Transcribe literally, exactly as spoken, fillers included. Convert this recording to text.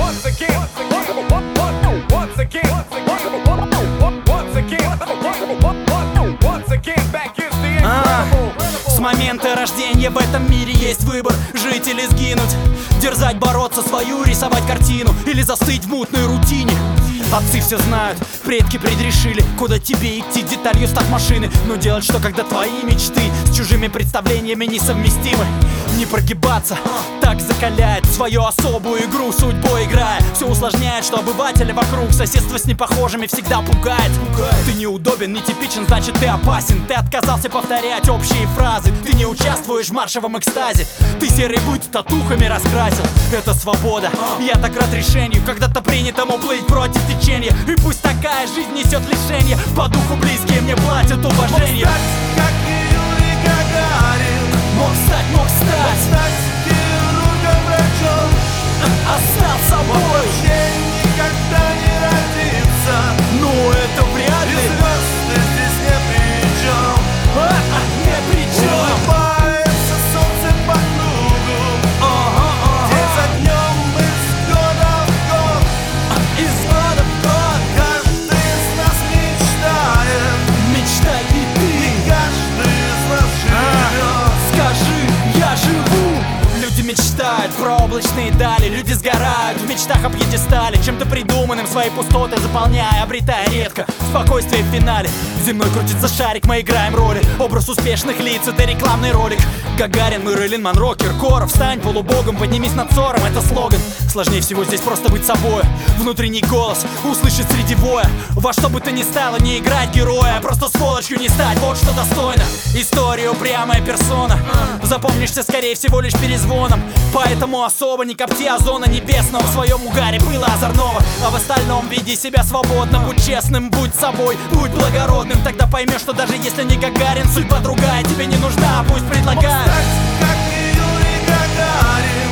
once again, once again, once again, once again, back is the incredible. С момента рождения в этом мире есть выбор: жить или сгинуть, дерзать, бороться свою, рисовать картину или застыть в мутной рутине. Отцы все знают, предки предрешили, куда тебе идти, деталью став машины. Но делать что, когда твои мечты с чужими представлениями несовместимы? Не прогибаться, так закаляет свою особую игру судьбой играя. Все усложняет, что обыватели вокруг, соседство с непохожими всегда пугает. Ты неудобен, нетипичен, значит ты опасен. Ты отказался повторять общие фразы. Ты не участвуешь в маршевом экстазе. Ты серый быт татухами раскрасил. Это свобода, я так рад решению, когда-то принятому плыть против течения. И пусть такая жизнь несет лишение, по духу близкие мне платят уважение. Мог стать, как и Юрий Гагарин. Мог стать, мог Мог стать, стать хирургом, врачом. а стал Мог собой. вообще никогда не родиться. Ну это вряд И ли, звезды здесь не при чем. а, а, не при чем. Улыбается солнце по кругу. Ага, День ага. за днем из года в год. Из года в год Каждый из нас мечтает. мечтай и ты. И каждый из нас живет. Скажи, я живу. Люди мечтают про облачные дали, люди сгорают в мечтах о пьедестале, чем-то придуманным свои пустоты заполняя, обретая редко спокойствие в финале. Земной крутится шарик, мы играем роли. Образ успешных лиц — это рекламный ролик. Гагарин, Мэрилин Монро, Киркоров. Встань полубогом, поднимись над ссором — это слоган. Сложнее всего здесь просто быть собой. Внутренний голос услышать среди воя. Во что бы то ни стало, не играть героя, а просто сволочью не стать, вот что достойно. История упрямая персона, запомнишься скорее всего лишь перезвоном. Поэтому особо не копти озона небесного. В своем угаре было озорного, а в остальном веди себя свободно. Будь честным, будь собой, будь благородным. Тогда поймешь, что даже если не Гагарин, судьба другая тебе не нужна, пусть Мог предлагает. стать, как и Юрий Гагарин.